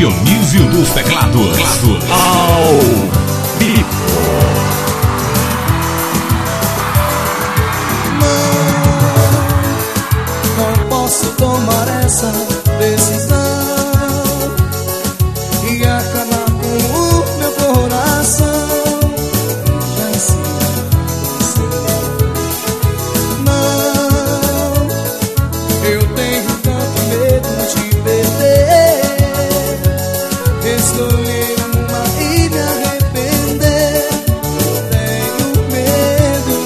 Dionísio dos Teclados. Ao vivo. Não posso tomar essa decisão e acabar com o meu coração. Já sei, não, eu tenho tanto medo de perder. Escolher uma e me arrepender. Tenho medo,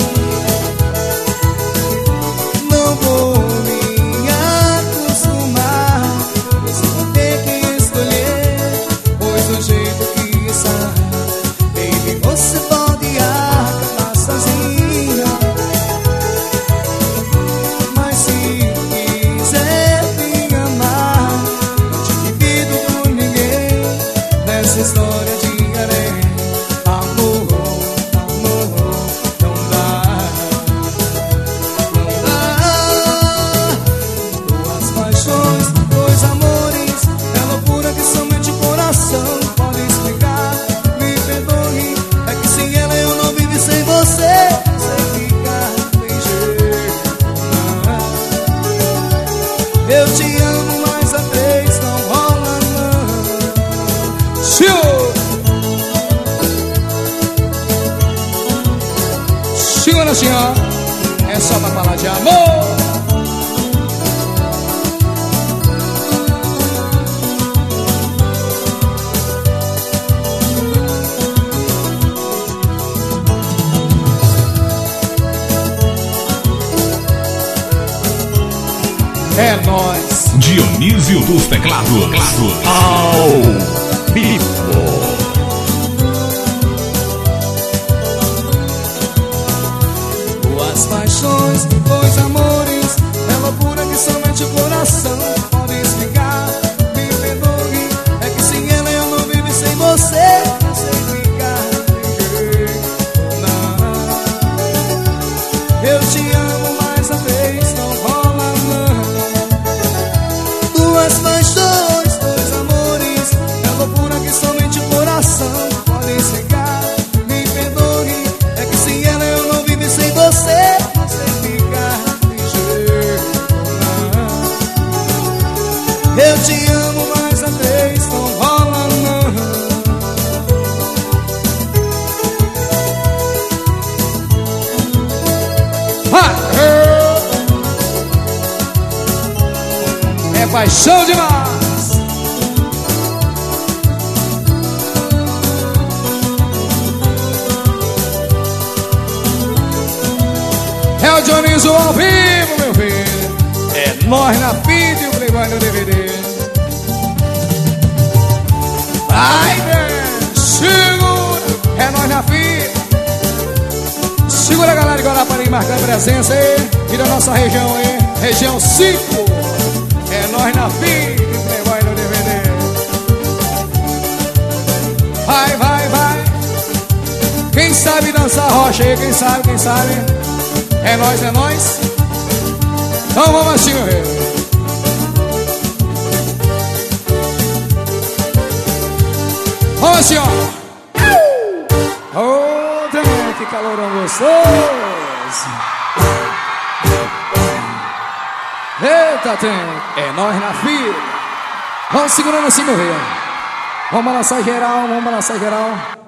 não vou me acostumar. Você vai ter que escolher, pois do jeito que está, baby, você pode acabar sozinha. Mas se quiser me amar, não te divido por ninguém nessa história de areia. Amor, amor, não dá, não dá. Duas paixões, dois amores, é loucura que somente o coração pode explicar. Me perdoe, é que sem ela eu não vivo sem você. Sem ficar, tem jeito, não. Eu te amo, mas a vez não rola, não. Segura, senhor, é só pra falar de amor. É nóis. Dionísio dos Teclados. Ao vivo. Duas paixões, dois amores, é loucura que somente o coração pode explicar. Me perdoe, é que sem ela eu não vivo sem você. Não sei ficar, tem jeito, não. Eu te amo, mas a vez não rola, não. Duas paixões, dois amores, é loucura que somente o coração pode explicar. Me perdoe, é que sem ela eu não vivo sem você. Não sei ficar, tem jeito, não. Eu te amo, mas a vez não rola, não. É paixão demais. É o Dionísio ao vivo, meu filho. É nós na fita e o Playboy no DVD. Vai, velho, segura. É nós na fita. Segura a galera de Guarapari marcando presença aí. E da nossa região aí, região 5. É nós na fita e o Playboy no DVD. Vai, vai, vai. Quem sabe dançar rocha aí, quem sabe, quem sabe. É nós, é nós. Então vamos assim, meu rei. Vamos assim, ó. Ô, trem, que calorão gostoso. Eita, trem. É nós na fila. Vamos segurando assim, meu rei. Vamos balançar geral, vamos balançar geral.